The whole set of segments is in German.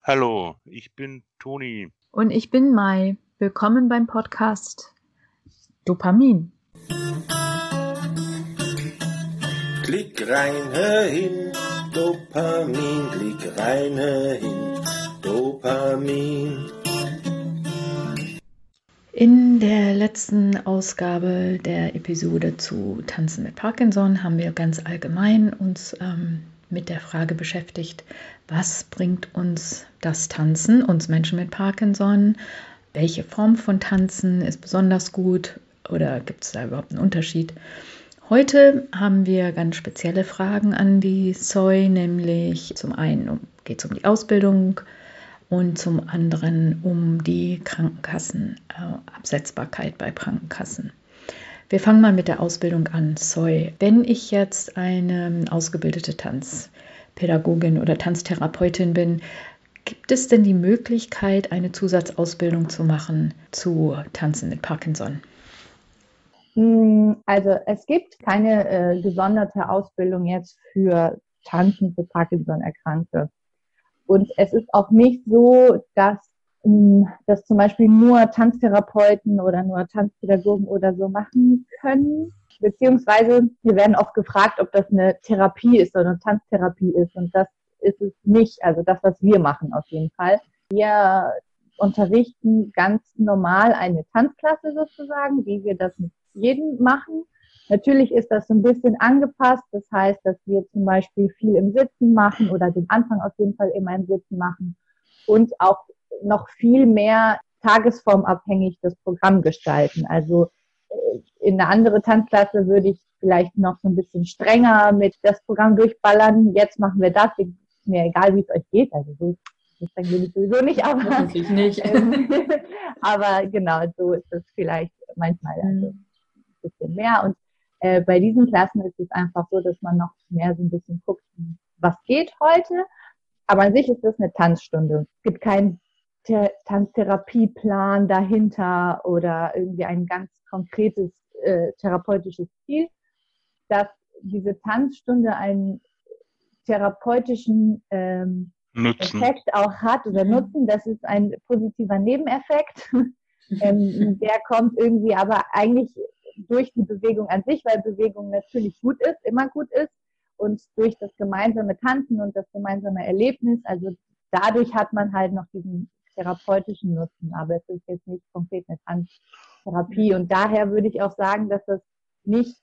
Hallo, ich bin Toni. Und ich bin Mai. Willkommen beim Podcast Dopamin. Klick rein, hör hin, Dopamin, klick rein, hör hin, Dopamin. In der letzten Ausgabe der Episode zu Tanzen mit Parkinson haben wir ganz allgemein uns mit der Frage beschäftigt, was bringt uns das Tanzen, uns Menschen mit Parkinson? Welche Form von Tanzen ist besonders gut oder gibt es da überhaupt einen Unterschied? Heute haben wir ganz spezielle Fragen an die Zoe, nämlich zum einen geht es um die Ausbildung und zum anderen um die Krankenkassenabsetzbarkeit bei Krankenkassen. Wir fangen mal mit der Ausbildung an. Zoe, wenn ich jetzt eine ausgebildete Tanzpädagogin oder Tanztherapeutin bin, gibt es denn die Möglichkeit, eine Zusatzausbildung zu machen zu Tanzen mit Parkinson? Also es gibt keine gesonderte Ausbildung jetzt für Tanzen für Parkinson-Erkrankte. Und es ist auch nicht so, dass zum Beispiel nur Tanztherapeuten oder nur Tanzpädagogen oder so machen können. Beziehungsweise wir werden oft gefragt, ob das eine Therapie ist oder eine Tanztherapie ist. Und das ist es nicht. Also das, was wir machen auf jeden Fall. Wir unterrichten ganz normal eine Tanzklasse sozusagen, wie wir das mit jedem machen. Natürlich ist das so ein bisschen angepasst. Das heißt, dass wir zum Beispiel viel im Sitzen machen oder den Anfang auf jeden Fall immer im Sitzen machen und auch noch viel mehr tagesformabhängig das Programm gestalten. Also in eine andere Tanzklasse würde ich vielleicht noch so ein bisschen strenger mit das Programm durchballern. Jetzt machen wir das. Ist mir egal, wie es euch geht. Also so streng bin ich sowieso nicht, aber hoffentlich nicht. Aber genau, so ist es vielleicht manchmal also ein bisschen mehr. Und bei diesen Klassen ist es einfach so, dass man noch mehr so ein bisschen guckt, was geht heute. Aber an sich ist das eine Tanzstunde. Es gibt keinen Tanztherapieplan dahinter oder irgendwie ein ganz konkretes therapeutisches Ziel, dass diese Tanzstunde einen therapeutischen Effekt auch hat oder Nutzen. Das ist ein positiver Nebeneffekt. Der kommt irgendwie aber eigentlich durch die Bewegung an sich, weil Bewegung natürlich gut ist, immer gut ist und durch das gemeinsame Tanzen und das gemeinsame Erlebnis, also dadurch hat man halt noch diesen therapeutischen Nutzen, aber es ist jetzt nicht konkret eine Tanztherapie und daher würde ich auch sagen, dass das nicht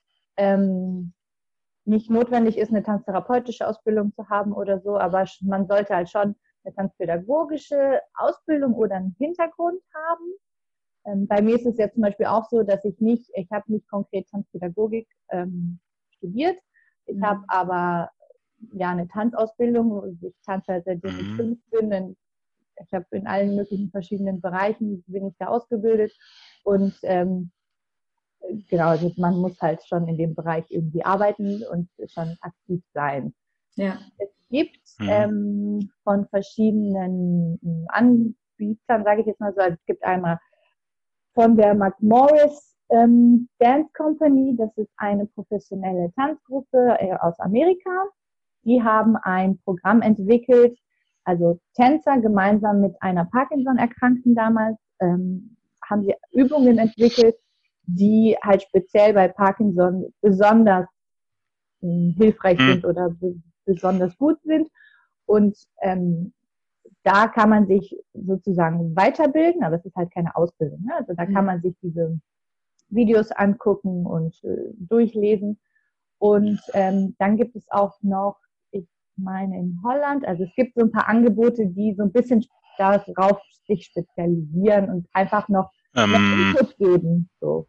notwendig ist, eine tanztherapeutische Ausbildung zu haben oder so, aber man sollte halt schon eine tanzpädagogische Ausbildung oder einen Hintergrund haben. Bei mir ist es ja zum Beispiel auch so, dass ich habe nicht konkret Tanzpädagogik studiert. Ich habe aber ja eine Tanzausbildung. Ich tanze halt seitdem ich 5 bin. Ich habe in allen möglichen verschiedenen Bereichen bin ich da ausgebildet und genau, also man muss halt schon in dem Bereich irgendwie arbeiten und schon aktiv sein. Ja. Es gibt von verschiedenen Anbietern, sage ich jetzt mal so, also es gibt einmal von der McMorris Dance Company, das ist eine professionelle Tanzgruppe aus Amerika. Die haben ein Programm entwickelt, also Tänzer gemeinsam mit einer Parkinson-Erkrankten damals haben sie Übungen entwickelt, die halt speziell bei Parkinson besonders hilfreich sind oder besonders gut sind. Und da kann man sich sozusagen weiterbilden, aber es ist halt keine Ausbildung. Ne? Also da kann man sich diese Videos angucken und durchlesen. Und dann gibt es auch noch, ich meine in Holland, also es gibt so ein paar Angebote, die so ein bisschen darauf sich spezialisieren und einfach noch Input geben. So.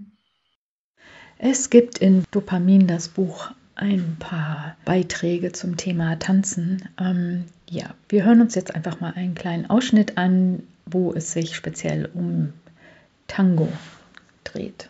Es gibt in Dopamin das Buch ein paar Beiträge zum Thema Tanzen. Ja, wir hören uns jetzt einfach mal einen kleinen Ausschnitt an, wo es sich speziell um Tango dreht.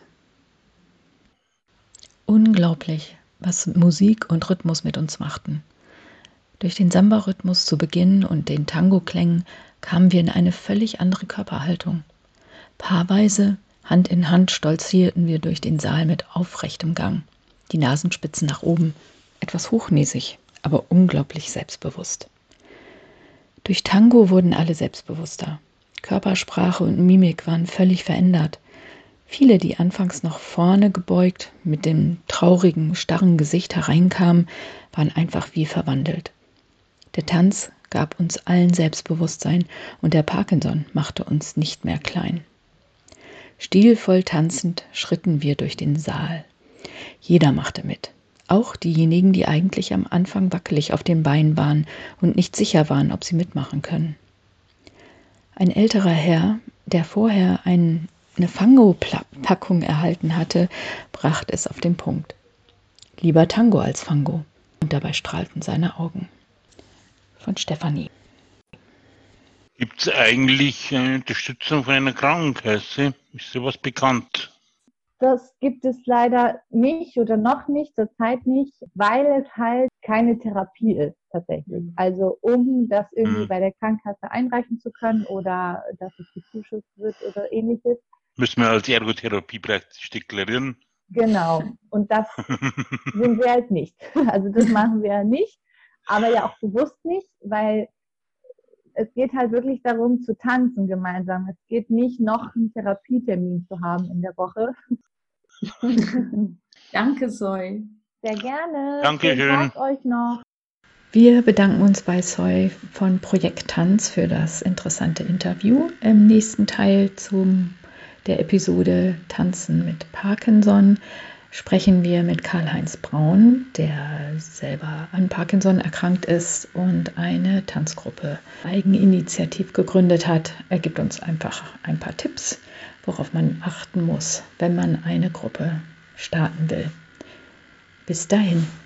Unglaublich, was Musik und Rhythmus mit uns machten. Durch den Samba-Rhythmus zu Beginn und den Tango-Klängen kamen wir in eine völlig andere Körperhaltung. Paarweise, Hand in Hand stolzierten wir durch den Saal mit aufrechtem Gang, die Nasenspitzen nach oben, etwas hochnäsig, aber unglaublich selbstbewusst. Durch Tango wurden alle selbstbewusster. Körpersprache und Mimik waren völlig verändert. Viele, die anfangs noch vorne gebeugt mit dem traurigen, starren Gesicht hereinkamen, waren einfach wie verwandelt. Der Tanz gab uns allen Selbstbewusstsein und der Parkinson machte uns nicht mehr klein. Stilvoll tanzend schritten wir durch den Saal. Jeder machte mit. Auch diejenigen, die eigentlich am Anfang wackelig auf den Beinen waren und nicht sicher waren, ob sie mitmachen können. Ein älterer Herr, der vorher eine Fango-Packung erhalten hatte, brachte es auf den Punkt. Lieber Tango als Fango. Und dabei strahlten seine Augen. Von Stefanie. Gibt es eigentlich eine Unterstützung von einer Krankenkasse? Ist sowas bekannt? Das gibt es leider nicht oder noch nicht, zurzeit nicht, weil es halt keine Therapie ist tatsächlich. Also um das irgendwie bei der Krankenkasse einreichen zu können oder dass es bezuschusst wird oder ähnliches. Müssen wir als Ergotherapie praktisch deklarieren? Genau. Und das sind wir halt nicht. Also das machen wir nicht, aber ja auch bewusst nicht, weil es geht halt wirklich darum, zu tanzen gemeinsam. Es geht nicht, noch einen Therapietermin zu haben in der Woche. Danke, Zoe. Sehr gerne. Dankeschön. Schönen Tag euch noch. Wir bedanken uns bei Zoe von Projekt Tanz für das interessante Interview. Im nächsten Teil der Episode Tanzen mit Parkinson sprechen wir mit Karl-Heinz Braun, der selber an Parkinson erkrankt ist und eine Tanzgruppe eigeninitiativ gegründet hat. Er gibt uns einfach ein paar Tipps, worauf man achten muss, wenn man eine Gruppe starten will. Bis dahin.